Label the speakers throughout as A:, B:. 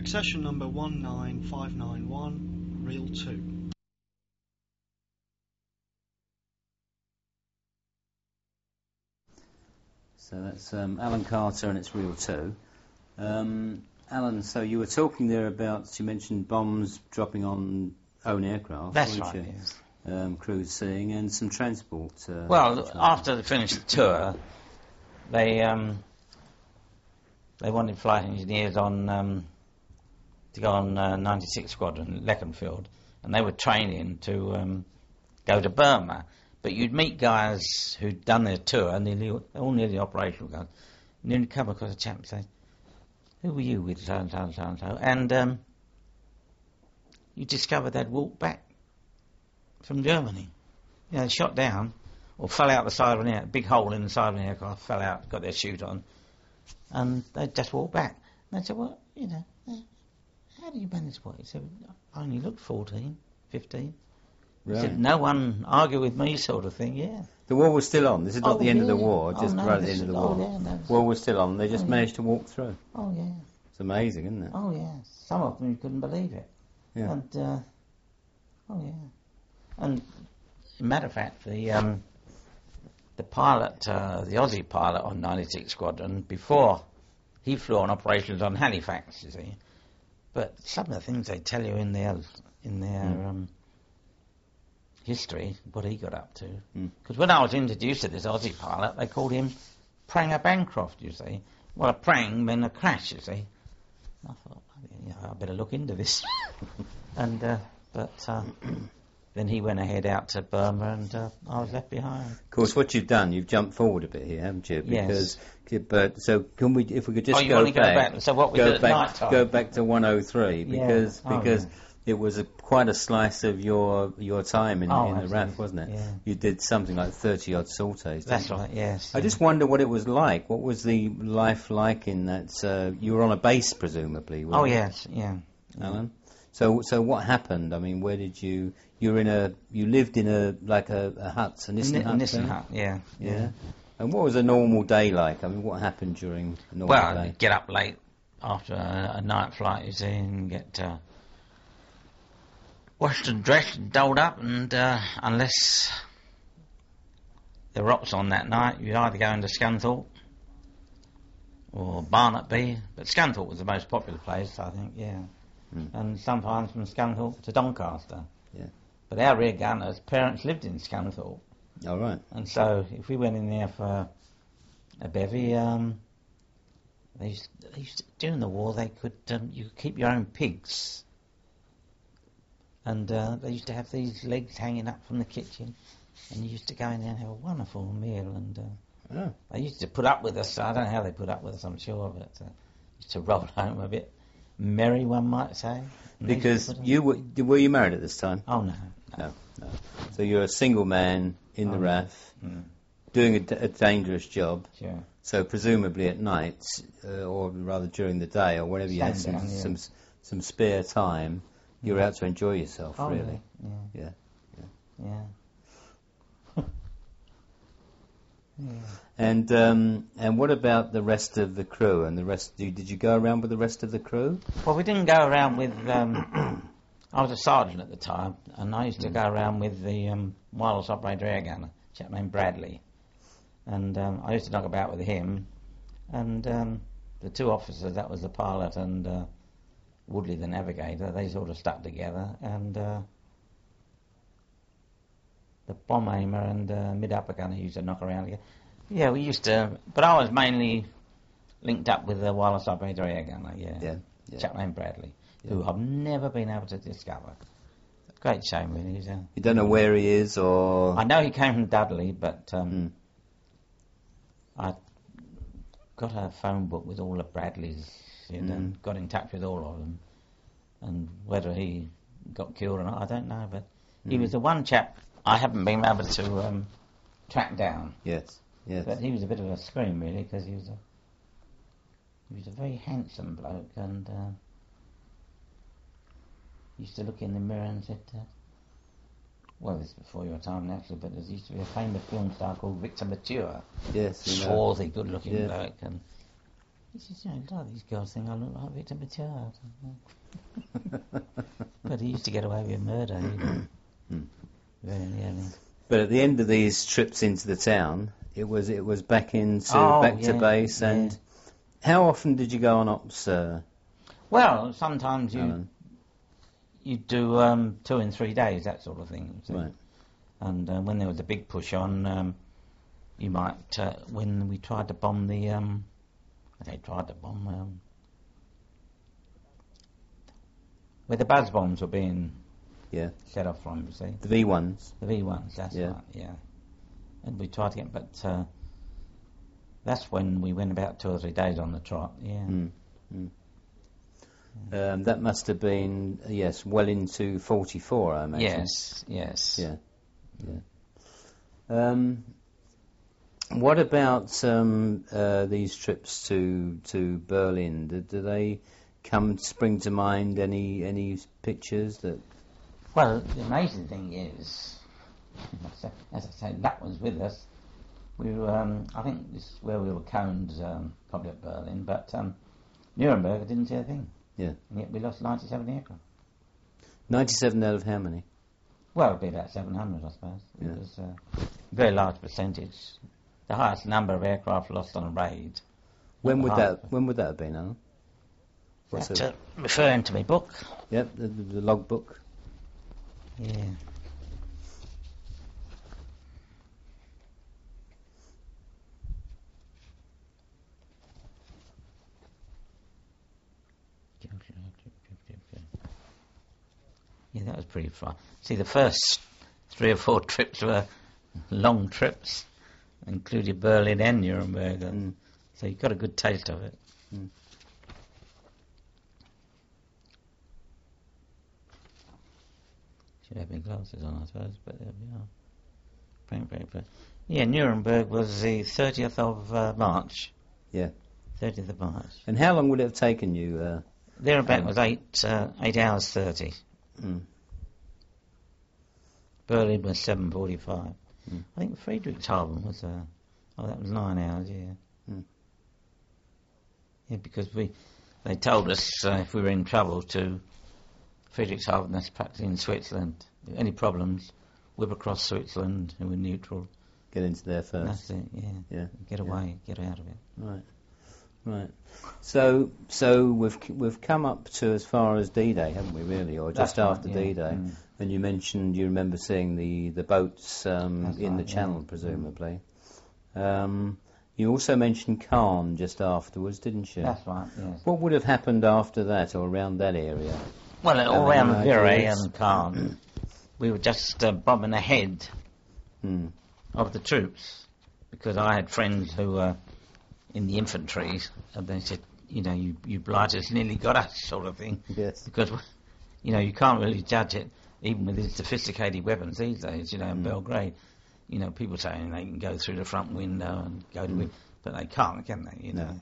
A: Succession number 19591, reel 2.
B: So that's Alan Carter and it's reel 2. Alan, so you were talking there about, you mentioned bombs dropping on own aircraft.
C: That's right, yes.
B: Crews seeing and some transport.
C: Well, after they finished the tour, they wanted flight engineers on to go on 96 Squadron, Leconfield, and they were training to go to Burma. But you'd meet guys who'd done their tour, all nearly operational guys, and you'd come across a chap and say, "Who were you with so and so and so and so?" And you discover they'd walked back from Germany. You know, they shot down or fell out the side of a big hole in the side of an aircraft, fell out, got their chute on, and they just walked back. And I said, "Well, you know, how do you manage what?" He said, "I only looked 14, 15. Right. He said, "No one argue with me," sort of thing, yeah.
B: The war was still on. This is not the end of the war, just
C: no,
B: right at the end of the war. War was still on. They just managed to walk through.
C: Oh, yeah.
B: It's amazing, isn't it?
C: Oh, yeah. Some of them you couldn't believe it.
B: Yeah.
C: And, oh, yeah. And, matter of fact, the pilot, the Aussie pilot on 96 Squadron, before he flew on operations on Halifax, you see. But some of the things they tell you in their history, what he got up to. Because when I was introduced to this Aussie pilot, they called him Pranger Bancroft, you see. Well, a prang meant a crash, you see. I thought, I better look into this. And then he went ahead out to Burma, and I was left behind.
B: Of course, what you've done, you've jumped forward a bit here, haven't you?
C: Yes.
B: But so can we, if we could just
C: go back? So what we did at night time?
B: Go back to 103 because it was quite a slice of your time in the RAF, wasn't it?
C: Yeah.
B: You did something like 30 odd sorties.
C: That's right. Yes.
B: I just wonder what it was like. What was the life like in that? You were on a base, presumably.
C: Oh yes, yeah.
B: Alan. So what happened? I mean, where did you? You lived in a hut, a Nissen hut.
C: Nissen hut, yeah.
B: And what was a normal day like? I mean, what happened during a normal day?
C: Well, get up late after a night flight, you see, and get washed and dressed and doled up, and unless there were ops on that night, you'd either go into Scunthorpe or Barnetby, but Scunthorpe was the most popular place, I think, yeah. And sometimes from Scunthorpe to Doncaster.
B: Yeah.
C: But our rear gunners' parents lived in Scunthorpe.
B: All right.
C: And so if we went in there for a bevy, they used to, during the war, they could you could keep your own pigs. And they used to have these legs hanging up from the kitchen, and you used to go in there and have a wonderful meal. And they used to put up with us. I don't know how they put up with us, I'm sure, but used to roll home a bit merry, one might say.
B: Because were you married at this time?
C: Oh no.
B: So you're a single man in the RAF, doing a dangerous job.
C: Sure.
B: So presumably at night, or rather during the day, or whenever you had some spare time, you were out to enjoy yourself. Really. Yeah. And what about the rest of the crew and the rest? Did you go around with the rest of the crew?
C: Well, we didn't go around with. I was a sergeant at the time, and I used to go around with the wireless operator air gunner, a chap named Bradley, and I used to knock about with him, and the two officers, that was the pilot and Woodley the navigator, they sort of stuck together, and the bomb aimer and mid-upper gunner used to knock around together. Yeah, we used to, but I was mainly linked up with the wireless operator air gunner, a chap named Bradley, who I've never been able to discover. Great shame, really.
B: You don't know where he is, or...
C: I know he came from Dudley, but I got a phone book with all the Bradleys and got in touch with all of them. And whether he got killed or not, I don't know, but he was the one chap I haven't been able to track down.
B: Yes.
C: But he was a bit of a scream, really, because he was a very handsome bloke, and used to look in the mirror and said, well, this is before your time, naturally, but there used to be a famous film star called Victor Mature.
B: Yes.
C: Swarthy, good-looking bloke, and He says, you know, a lot of these girls think I look like Victor Mature. But he used to get away with murder. Really,
B: But at the end of these trips into the town, it was back to base. And how often did you go on ops?
C: Well, sometimes
B: Alan?
C: you do 2 and 3 days, that sort of thing. So.
B: Right.
C: And when there was a big push on, you might when we tried to bomb where the buzz bombs were being set off from, you see.
B: The V1s.
C: The V1s, that's right, yeah. And we tried to get, but that's when we went about 2 or 3 days on the trot, yeah.
B: That must have been, well into 44, I imagine.
C: Yes.
B: Yeah. What about these trips to Berlin? Do they spring to mind any pictures that?
C: Well, the amazing thing is, as I say, that was with us. We were, I think this is where we were coned, probably at Berlin, but Nuremberg didn't see a thing.
B: Yeah.
C: And yet we lost 97 aircraft.
B: 97 out of how many?
C: Well, it'd be about 700, I suppose.
B: Yeah.
C: It was a very large percentage. The highest number of aircraft lost on a raid.
B: When would that have been, Alan?
C: That's referring to my book.
B: Yep, the log book.
C: Yeah. Yeah, that was pretty fun. See, the first 3 or 4 trips were long trips, including Berlin and Nuremberg, so you got a good taste of it. Should have my glasses on, I suppose, but there we are. Frank. Yeah, Nuremberg was the 30th of March.
B: Yeah.
C: 30th of March.
B: And how long would it have taken you?
C: Thereabout was 8 hours 30. Berlin was 7:45. I think Friedrichshafen was that was 9 hours. Yeah, because they told us if we were in trouble to Friedrichshafen, that's practically in Switzerland. Any problems, whip across Switzerland, and we're neutral.
B: Get into there first.
C: That's it. Yeah. Get away. Get out of it.
B: Right. So we've come up to as far as D-Day, haven't we? Really, or just after D-Day? And you mentioned you remember seeing the boats in the Channel, presumably. You also mentioned Caen just afterwards, didn't you?
C: That's right. Yes.
B: What would have happened after that, or around that area?
C: Well, all around Virey and Caen, we were just bombing ahead of the troops, because I had friends who were in the infantry, and they said, you blighters nearly got us, sort of thing.
B: Yes.
C: Because, you can't really judge it, even with these sophisticated weapons these days, in Belgrade. People saying they can go through the front window and go to but they can't, can they? No.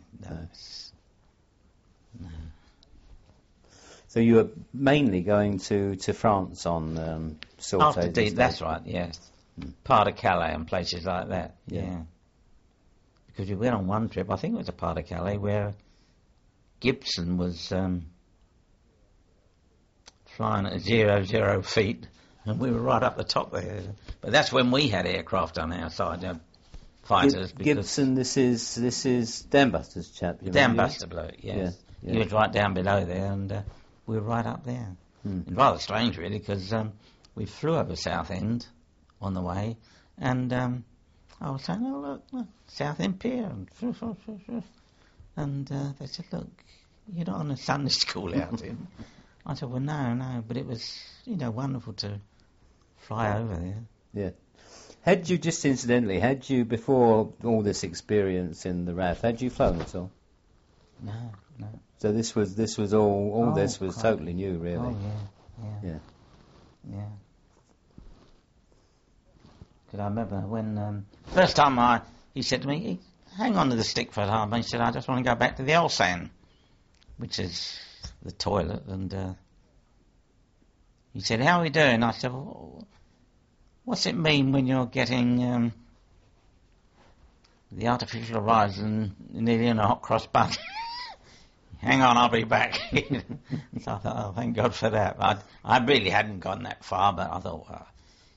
B: So you were mainly going to France on Sorte?
C: After D, that's right, yes. Part of Calais and places like that, yeah. Because we went on one trip, I think it was a part of Calais, where Gibson was flying at 0 feet, and we were right up the top there. But that's when we had aircraft on our side, fighters.
B: Gibson, this is Dan Buster's chap.
C: Dan Buster bloke, yes.
B: Yeah.
C: He was right down below there, and we were right up there. And rather strange, really, because we flew over Southend on the way, and I was saying, oh, look, Southend Pier, and they said, look, you're not on a Sunday school outing. I said, well, no, but it was, wonderful to fly over there.
B: Yeah. Had you, before all this experience in the RAF, had you flown at all?
C: No.
B: So this was all this was totally new, really.
C: Oh, yeah. Because I remember when, first time he said to me, hang on to the stick for a time. He said, I just want to go back to the Elsan, which is the toilet. And he said, how are we doing? I said, well, what's it mean when you're getting the artificial horizon nearly in a hot cross bun. Hang on, I'll be back. So I thought, oh, thank God for that. I really hadn't gone that far, but I thought, well,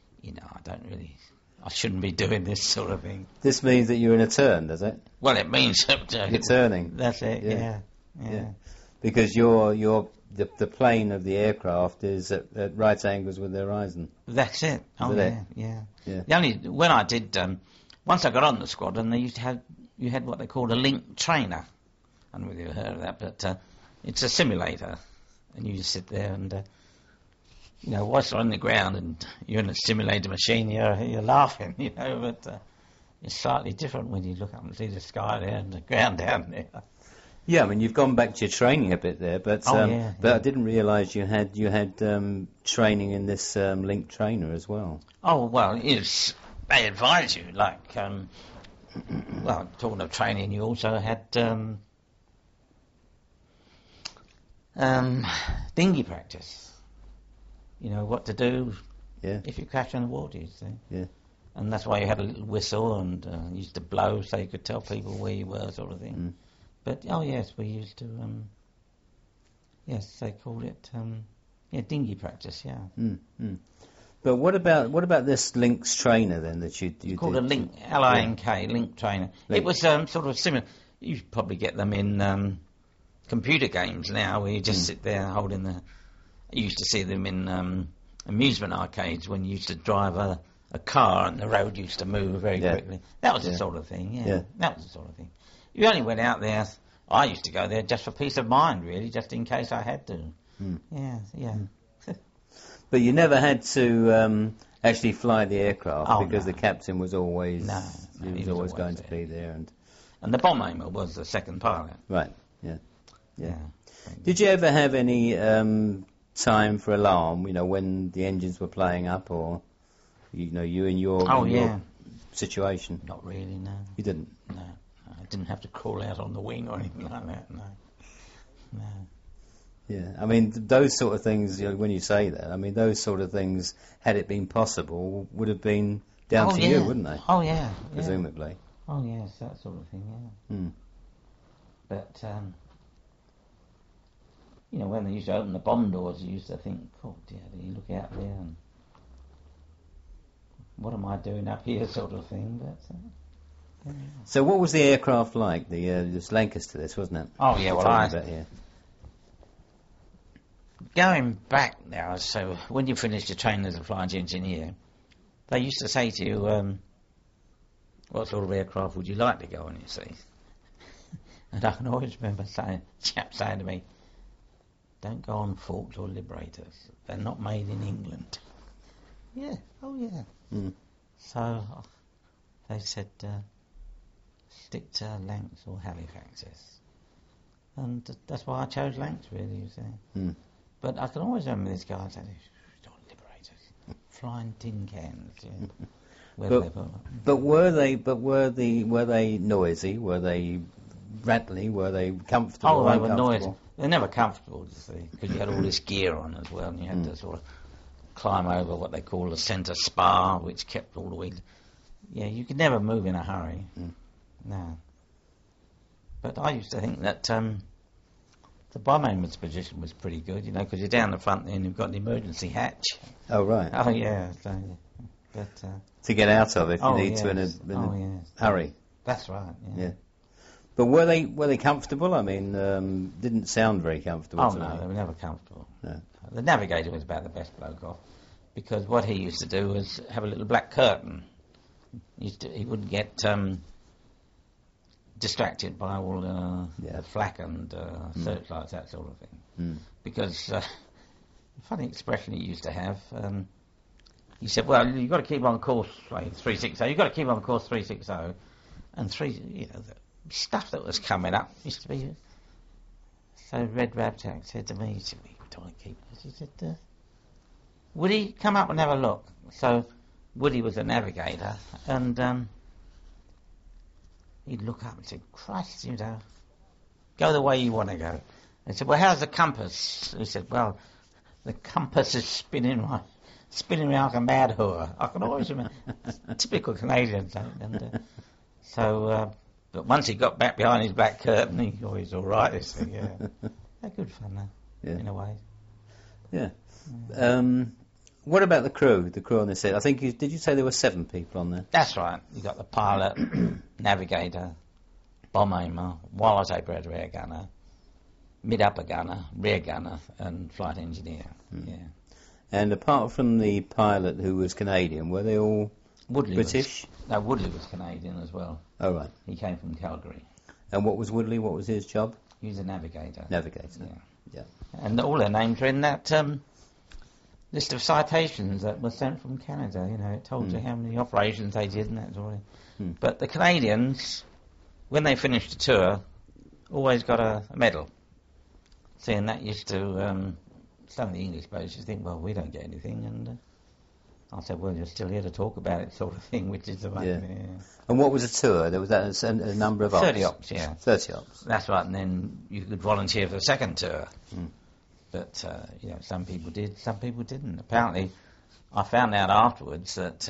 C: I shouldn't be doing this sort of thing.
B: This means that you're in a turn, does it?
C: Well, it means that
B: you're turning.
C: That's it. Yeah.
B: Because the plane of the aircraft is at right angles with the horizon.
C: That's it. Oh,
B: yeah.
C: When I did, once I got on the squadron, you had what they called a link trainer. I don't know whether you've heard of that, but it's a simulator, and you just sit there and, whilst you're on the ground and you're in a simulator machine, you're laughing, but it's slightly different when you look up and see the sky there and the ground down there.
B: Yeah, I mean, you've gone back to your training a bit there, but I didn't realise you had training in this link trainer as well.
C: Oh, well, they advise you, like, talking of training, you also had dinghy practice. What to do if you crash in the water, you see.
B: Yeah.
C: And that's why you had a little whistle and used to blow so you could tell people where you were, sort of thing.
B: Mm.
C: But, we used to, they called it, dinghy practice, yeah.
B: Mm, mm. But what about this Lynx trainer then that you
C: called
B: did?
C: A Link, L-I-N-K, Link trainer. Link. It was sort of similar. You probably get them in computer games now where you just sit there holding the... You used to see them in amusement arcades when you used to drive a car and the road used to move very quickly. That was the sort of thing, That was the sort of thing. You only went out there... I used to go there just for peace of mind, really, just in case I had to.
B: Mm.
C: Yeah.
B: But you never had to actually fly the aircraft because the captain was always he was always going to be there,
C: and the bomb aimer was the second pilot.
B: Right. Yeah. Did you ever have any time for alarm? When the engines were playing up, or you in your situation?
C: Not really. No.
B: You didn't.
C: No. I didn't have to crawl out on the wing or anything like that. No.
B: Yeah, I mean, those sort of things, when you say that, I mean, those sort of things, had it been possible, would have been down to you, wouldn't they?
C: Oh, yeah.
B: Presumably.
C: Oh, yes, that sort of thing, yeah.
B: Mm.
C: But, when they used to open the bomb doors, you used to think, oh, dear, you look out there and what am I doing up here, sort of thing, but...
B: So what was the aircraft like? This Lancaster, this, wasn't it?
C: Oh, yeah, well, going back now, so when you finished your training as a flying engineer, they used to say to you, what sort of aircraft would you like to go on, you see? And I can always remember chap saying to me, don't go on Forks or Liberators. They're not made in England. Yeah, oh yeah.
B: Mm.
C: So they said, stick to Lancs or Halifaxes. And that's why I chose Lancs, really, you see.
B: Mm.
C: But I can always remember this guy saying, Liberators, flying tin cans. Yeah.
B: But were they noisy? Were they rattly? Were they comfortable?
C: Oh, they were noisy. They're never comfortable, you see, because you had all this gear on as well, and you had to sort of climb over what they call a centre spar, which kept all the way. Yeah, you could never move in a hurry.
B: Mm.
C: No. But I used to think that the bomb aimer's position was pretty good, because you're down the front there and you've got an emergency hatch.
B: Oh, right.
C: Oh, yeah. So, but,
B: to get out of it, you need to in a hurry.
C: That's right,
B: yeah. But were they comfortable? I mean, didn't sound very comfortable to me.
C: No, they were never comfortable.
B: No.
C: The navigator was about the best bloke off, because what he used to do was have a little black curtain. He wouldn't get distracted by all the flak and searchlights, that sort of thing.
B: Mm.
C: Because a funny expression he used to have, he said, well, you've got to keep on course 360. You've got to keep on course 360. And the stuff that was coming up used to be... So Red Rabjack said to me, he said, we don't keep this. He said, would he come up and have a look? So Woody was a navigator, and he'd look up and say, Christ, go the way you want to go. And he said, well, how's the compass? He said, well, the compass is spinning like a mad whore. I can always remember. Typical Canadian thing. And, So, but once he got back behind his black curtain, he was all right. This thing, yeah. They're good fun, though, in a way.
B: Yeah. What about the crew? The crew on this set? I think did you say there were 7 people on there?
C: That's right. You got the pilot, navigator, bomb aimer, wireless-operated rear gunner, mid-upper gunner, rear gunner, and flight engineer. Yeah.
B: And apart from the pilot, who was Canadian, were they all
C: Woodley
B: British?
C: Woodley was Canadian as well.
B: Oh, right.
C: He came from Calgary.
B: And what was Woodley? What was his job?
C: He was a navigator.
B: Navigator. Yeah.
C: And all their names are in that list of citations that were sent from Canada. You know, it told you how many operations they did and that sort of thing. But the Canadians, when they finished the tour, always got a medal. Seeing that used to, some of the English boats just think, well, we don't get anything. And I said, well, you're still here to talk about it, sort of thing, which is the way. Yeah.
B: And what was a tour? There was that a number of ops?
C: 30 ops, yeah.
B: 30 ops.
C: That's right, and then you could volunteer for the second tour. But, some people did, some people didn't. Apparently, I found out afterwards that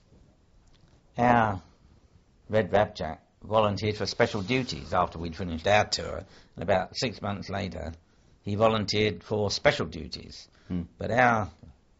C: our Red Rabjack volunteered for special duties after we'd finished our tour, and about 6 months later, he volunteered for special duties. But our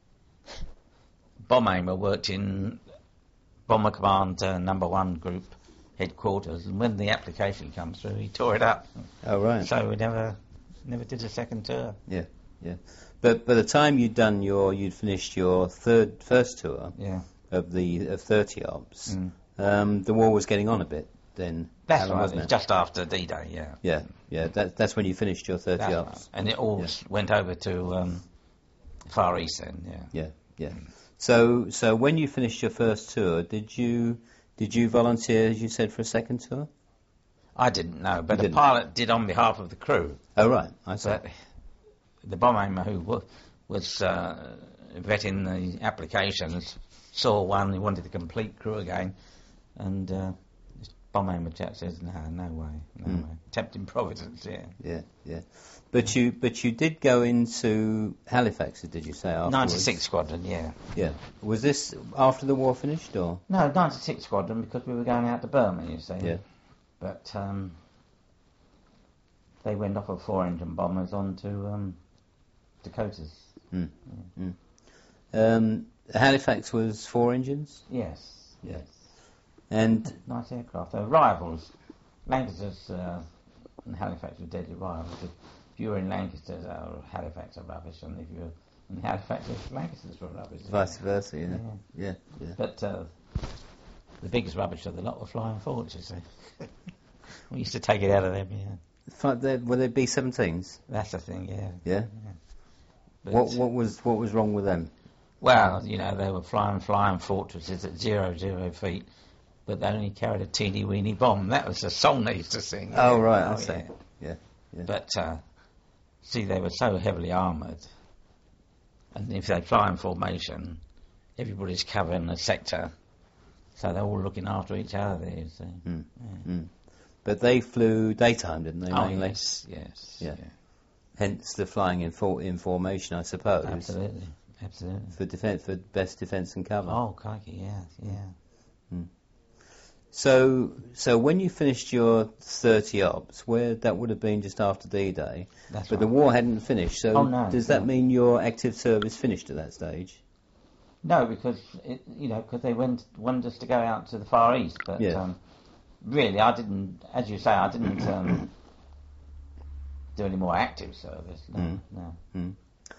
C: bomb aimer worked in Bomber Command number 1 group headquarters, and when the application comes through, he tore it up.
B: Oh, right.
C: So we never did a second tour.
B: Yeah. But by the time you'd finished your first tour of 30 ops, the war was getting on a bit then.
C: That's right. It was just after D-Day.
B: Yeah. That's when you finished your 30 ops.
C: Right. And it all went over to Far East then.
B: Yeah. So when you finished your first tour, did you volunteer, as you said, for a second tour?
C: I didn't know, but the pilot did on behalf of the crew.
B: Oh, right. I see.
C: But the bomb aimer who was vetting the applications saw one, he wanted to complete crew again, and this bomb aimer chap says, no way. Tempting Providence,
B: Yeah. But you did go into Halifax, did you say, afterwards?
C: 96 Squadron, yeah.
B: Yeah. Was this after the war finished, or?
C: No, 96 Squadron, because we were going out to Burma, you see.
B: Yeah.
C: But they went off of 4-engine bombers onto Dakotas.
B: Halifax was 4 engines?
C: Yes.
B: And
C: nice aircraft. They're rivals. Lancasters and Halifax were deadly rivals. If you were in Lancaster, Halifax are rubbish, and if you were in Halifax, Lancasters were rubbish.
B: Vice versa, yeah.
C: But the biggest rubbish of the lot were Flying Forts, you see. We used to take it out of them,
B: Were they B-17s?
C: That's the thing,
B: Yeah? What was wrong with them?
C: Well, they were flying fortresses at 0 feet, but they only carried a teeny-weeny bomb. That was the song they used to sing.
B: Oh, right, I see. Yeah.
C: But, see, they were so heavily armoured, and if they fly in formation, everybody's covering a sector, so they're all looking after each other there, you see.
B: But they flew daytime, didn't they, mainly?
C: Yes.
B: Hence the flying in formation, I suppose.
C: Absolutely.
B: For best defence and cover.
C: Oh, crikey, yeah.
B: So when you finished your 30 ops, where that would have been just after D-Day,
C: but
B: right. The war hadn't finished, so does that mean your active service finished at that stage?
C: No, because they wanted us to go out to the Far East, but really I didn't, as you say, I didn't do any more active service. No.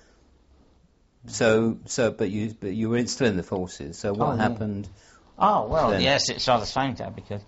B: But you were still in the forces. So what happened?
C: Oh well,
B: then?
C: Yes, it's rather strange that because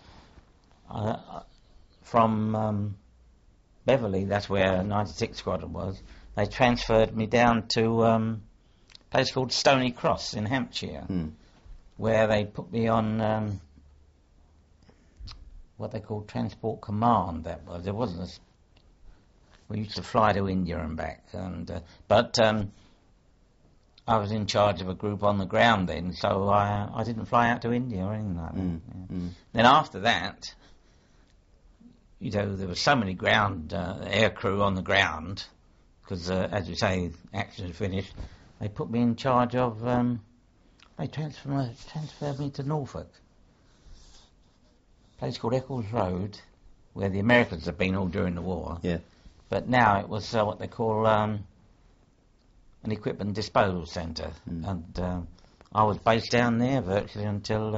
C: from Beverley, that's where 96 Squadron was. They transferred me down to a place called Stony Cross in Hampshire, where they put me on what they called Transport Command. That was. There wasn't we used to fly to India and back, but I was in charge of a group on the ground then, so I didn't fly out to India or anything like that. Then after that, there were so many ground air crew on the ground, because as you say, action had finished. They put me in charge of. They transferred me to Norfolk. place called Eccles Road, where the Americans have been all during the war.
B: Yeah.
C: But now it was what they call an equipment disposal centre. And I was based down there virtually until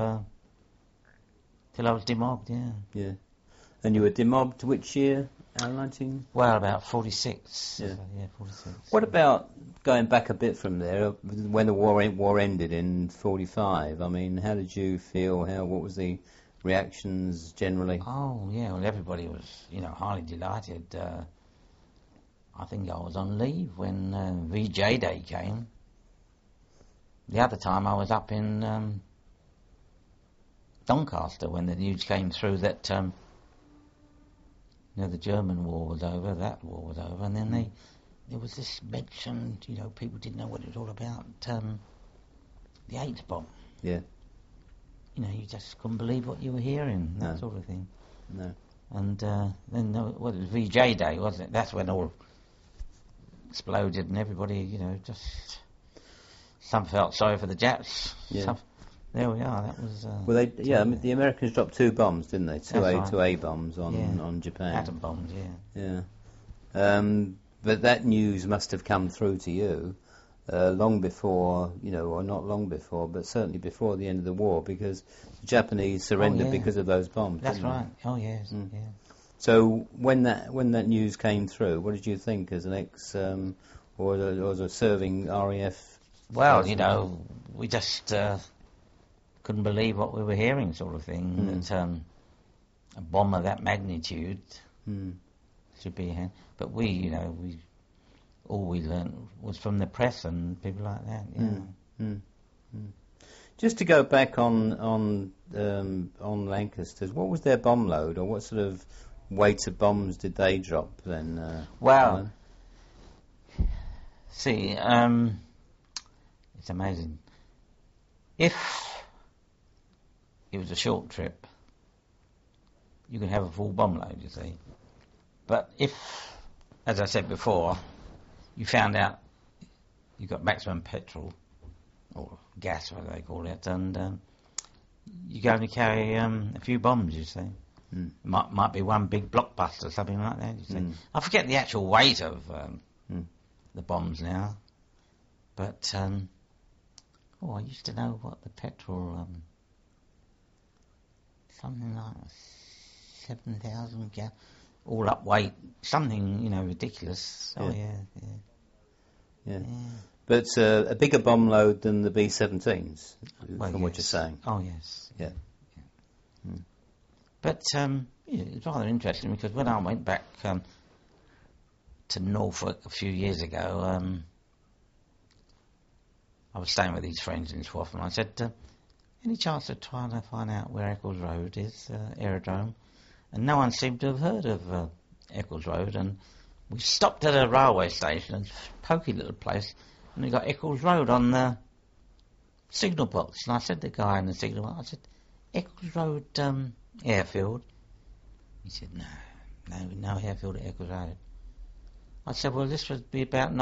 C: I was demobbed,
B: Yeah. And you were demobbed which year? 19?
C: Well, about 46.
B: Yeah.
C: 46.
B: What about going back a bit from there, when the war ended in 45? I mean, how did you feel? What was the reactions generally?
C: Oh, yeah, well, everybody was, highly delighted. I think I was on leave when VJ Day came. The other time I was up in Doncaster when the news came through that the German war was over, that war was over, and then there was this mention, people didn't know what it was all about, the AIDS bomb.
B: Yeah.
C: You just couldn't believe what you were hearing, that sort of thing.
B: No.
C: And then, it was VJ Day, wasn't it? That's when all exploded and everybody, just... Some felt sorry for the Japs.
B: Yeah.
C: There we are. That was.
B: Well, the Americans dropped 2 bombs, didn't they? Two A bombs on Japan.
C: Atom bombs, yeah.
B: Yeah. But that news must have come through to you long before, or not long before, but certainly before the end of the war, because the Japanese surrendered because of those bombs.
C: That's right. Oh yes. Yeah.
B: So when that news came through, what did you think as an ex or as a serving RAF?
C: Well, we just couldn't believe what we were hearing, sort of thing. That a bomb of that magnitude should be. But all we learned was from the press and people like that. Yeah.
B: Just to go back on Lancasters, what was their bomb load, or what sort of weight of bombs did they drop then?
C: Well, see. It's amazing. If it was a short trip, you could have a full bomb load, you see. But if, as I said before, you found out you got maximum petrol, or gas, whatever they call it, and you can only carry a few bombs, you see. Might be one big blockbuster, something like that, you see. I forget the actual weight of the bombs now, but... I used to know what the petrol, something like 7,000 gallons, all up weight, something, ridiculous.
B: Yeah.
C: Oh, yeah.
B: But a bigger bomb load than the B-17s, from what you're saying.
C: Oh, yes.
B: Yeah.
C: But it was rather interesting, because when I went back to Norfolk a few years ago, I was staying with these friends in Swaff, and I said, any chance of trying to find out where Eccles Road is, aerodrome? And no one seemed to have heard of Eccles Road, and we stopped at a railway station, a pokey little place, and we got Eccles Road on the signal box. And I said to the guy in the signal box, I said, Eccles Road airfield? He said, no airfield at Eccles Road. I said, well, this would be about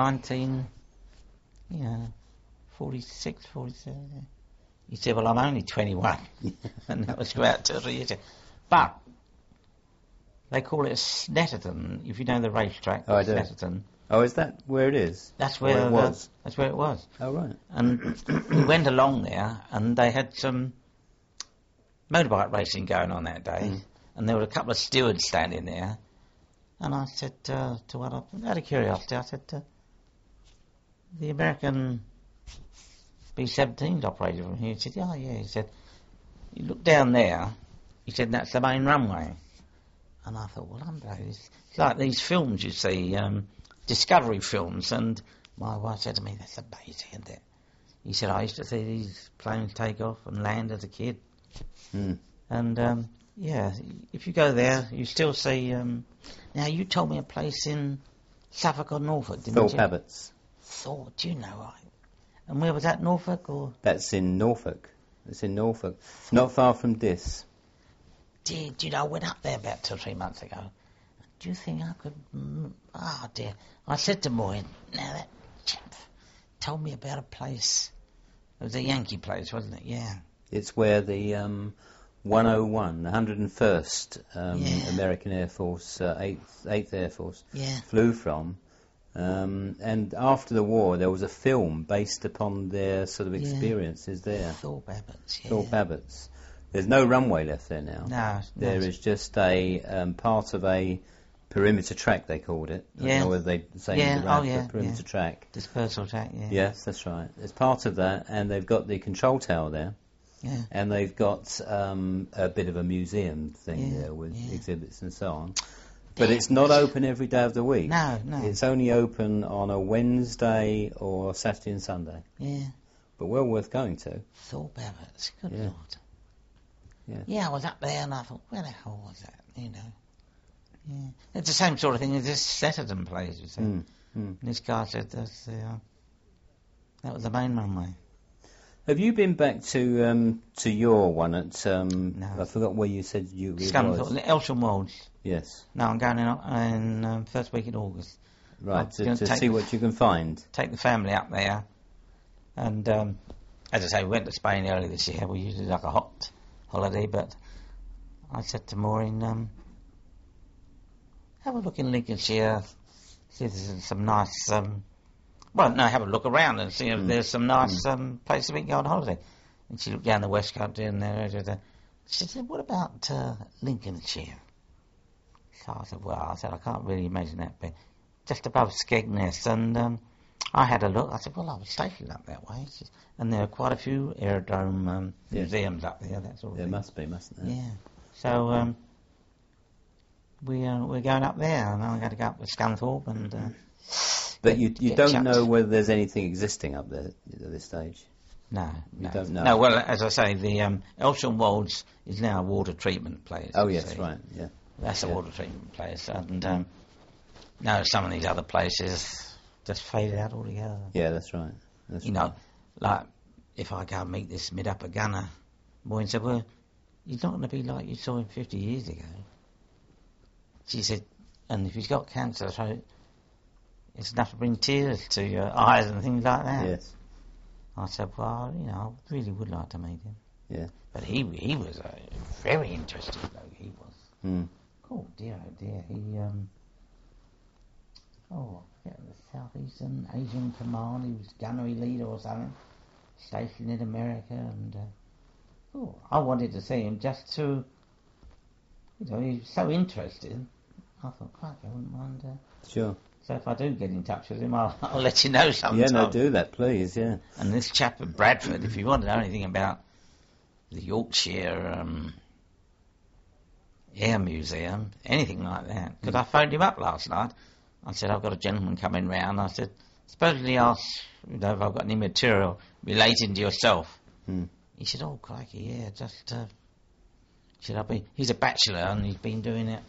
C: 46, 47. He said, well, I'm only 21. And that was about 2 or 3 years ago. But they call it a Snetterton, if you know the racetrack.
B: Oh, I do.
C: Snetterton.
B: Oh, is that where it is?
C: That's where
B: it was.
C: That's where it was.
B: Oh, right.
C: And we went along there, and they had some motorbike racing going on that day. And there were a couple of stewards standing there. And I said to one of them, out of curiosity, I said, the American B-17's operated from here. He said, oh, yeah. He said, you look down there. He said, that's the main runway. And I thought, well, it's like these films you see, Discovery films. And my wife said to me, that's amazing, isn't it? He said, I used to see these planes take off and land as a kid. And, if you go there, you still see... now, you told me a place in Suffolk or Norfolk, didn't you?
B: Thorpe Abbots.
C: Thorpe, you know, right? And where was that, Norfolk or...?
B: That's in Norfolk. It's in Norfolk. Not far from Diss.
C: Did you know, I went up there about 2 or 3 months ago. Do you think I could... dear. I said to Moyne, now that chap told me about a place. It was a Yankee place, wasn't it? Yeah.
B: It's where the 101, the 101st American Air Force, 8th Air Force, flew from. And after the war, there was a film based upon their sort of experiences there.
C: Thorpe Abbotts,
B: Thorpe Abbotts. There's no runway left there now.
C: No.
B: There is just a part of a perimeter track, they called it. I don't know whether they say perimeter track.
C: Dispersal track,
B: Yes, that's right. It's part of that, and they've got the control tower there.
C: Yeah.
B: And they've got a bit of a museum thing there with exhibits and so on. But it's not open every day of the week.
C: No.
B: It's only open on a Wednesday or Saturday and Sunday.
C: Yeah.
B: But well worth going to.
C: Thorpe Abbotts, good Lord. Yeah, I was up there and I thought, where the hell was that, you know? Yeah. It's the same sort of thing as this Setterton place, you see. This guy said that was the main runway.
B: Have you been back to your one at,
C: No.
B: I forgot where you said you was.
C: Scunthorpe, Elsham Wolds.
B: Yes.
C: No, I'm going in first week in August.
B: Right, to see what you can find.
C: Take the family up there. And, as I say, we went to Spain earlier this year. We usually like a hot holiday, but I said to Maureen, have a look in Lincolnshire, see if there's some nice, have a look around and see if there's some nice places we can go on holiday. And she looked down the West Country and there. She said, what about Lincolnshire? So I said, I can't really imagine that bit. Just above Skegness. And I had a look. I said, I was stationed up that way. And there are quite a few aerodrome museums up there, that sort of thing.
B: There must be, mustn't there?
C: Yeah. So we're going up there, and I'm going to go up to Scunthorpe and...
B: But you don't know whether there's anything existing up there at this stage?
C: No.
B: You don't know?
C: No, well, as I say, the Elsham Wolds is now a water treatment place.
B: Oh, yes, right, yeah.
C: That's a water treatment place. And no, some of these other places just faded out altogether.
B: Yeah, that's right.
C: You know, like, if I go and meet this mid-upper gunner, Maureen said, well, he's not going to be like you saw him 50 years ago. She said, and if he's got cancer, so it's enough to bring tears to your eyes and things like that.
B: Yes.
C: I said, well, you know, I really would like to meet him.
B: Yeah.
C: But he was a very interesting bloke, he was. Oh dear, he, the Southeastern Asian Command, he was gunnery leader or something, stationed in America, and, I wanted to see him just to, you know, he was so interested. I thought, crikey, I wouldn't mind.
B: Sure.
C: So if I do get in touch with him, I'll let you know sometime.
B: Yeah, no, do that, please, yeah.
C: And this chap at Bradford, if you want to know anything about the Yorkshire Air Museum, anything like that, because I phoned him up last night. I said, I've got a gentleman coming round. I said, supposedly ask, you know, if I've got any material relating to yourself. He said, oh, crikey, yeah, just, he's a bachelor and he's been doing it,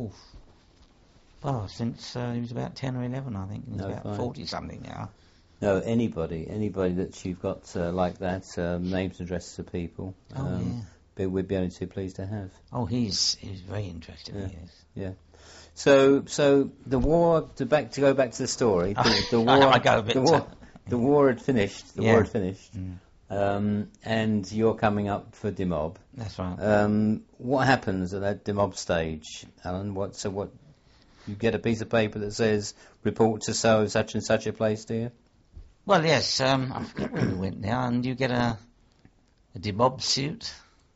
C: since he was about 10 or 11, I think. He's about 40-something now.
B: No, anybody that you've got like that, names and addresses of people, we'd be only too pleased to have.
C: Oh, he's very interested, he is.
B: Yeah. So the war, to go back to the story, the war had finished. The war had finished. And you're coming up for demob.
C: That's right.
B: What happens at that demob stage, Alan? What you get a piece of paper that says report to such and such a place, do you?
C: Well, yes. I forget where we went now, and you get a demob suit,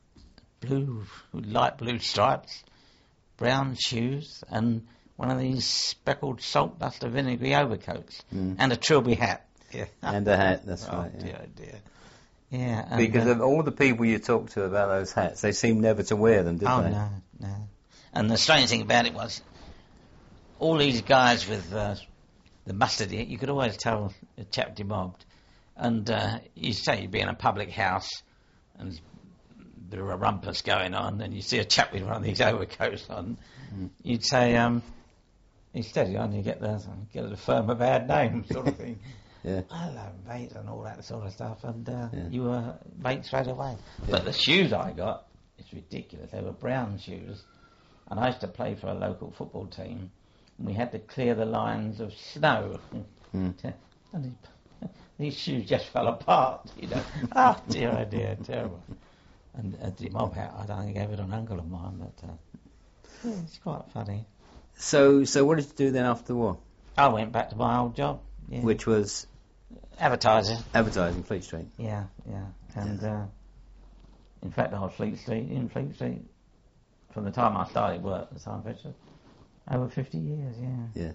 C: light blue stripes, brown shoes, and one of these speckled salt buster vinegary overcoats, and a trilby hat. Yeah.
B: And a hat. That's right.
C: Yeah. Dear. Yeah,
B: because of all the people you talked to about those hats, they seemed never to wear them, did they?
C: Oh, no. And the strange thing about it was, all these guys with the mustard, you could always tell a chap demobbed. And you say you'd be in a public house, and there's a bit of a rumpus going on, and you see a chap with one of these overcoats on, you'd say, he's steady on, you get the firm a bad name, sort of thing.
B: Yeah.
C: Hello, mate, and all that sort of stuff, and you were mate straight away. Yeah. But the shoes I got, it's ridiculous. They were brown shoes, and I used to play for a local football team, and we had to clear the lines of snow. And these shoes just fell apart, you know. Oh dear, terrible. And the mob hat, I only gave it to an uncle of mine, but yeah, it's quite funny.
B: So what did you do then after the war?
C: I went back to my old job. Yeah.
B: Which was
C: Advertiser.
B: advertising, Fleet Street.
C: Yeah. And in fact, I was in Fleet Street, from the time I started work at Simon Fisher, over 50 years,
B: Yeah.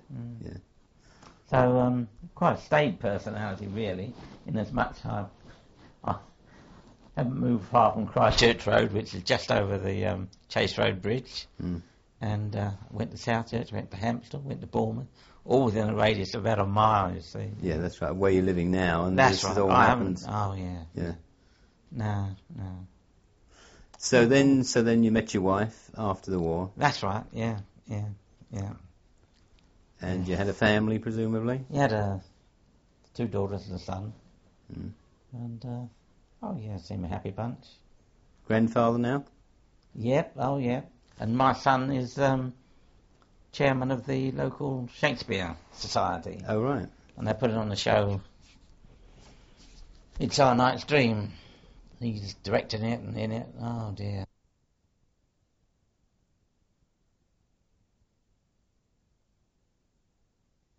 C: So, quite a staid personality, really, in as much I haven't moved far from Christchurch Road, which is just over the Chase Road Bridge, and went to Southchurch, went to Hampstead, went to Bournemouth, all within a radius of about a mile, you see.
B: Yeah, that's right. Where you're living now, and
C: That's
B: this
C: right.
B: has all
C: I
B: happened.
C: haven't. Oh, yeah. No.
B: So then you met your wife after the war,
C: That's right. Yeah.
B: and you had a family, presumably.
C: He had 2 daughters and a son, and seem a happy bunch.
B: Grandfather now?
C: Yep. Oh, yeah. And my son is chairman of the local Shakespeare Society,
B: Oh, right.
C: and they're putting on the show It's Our Night's Dream. He's directing it and in it. Oh dear.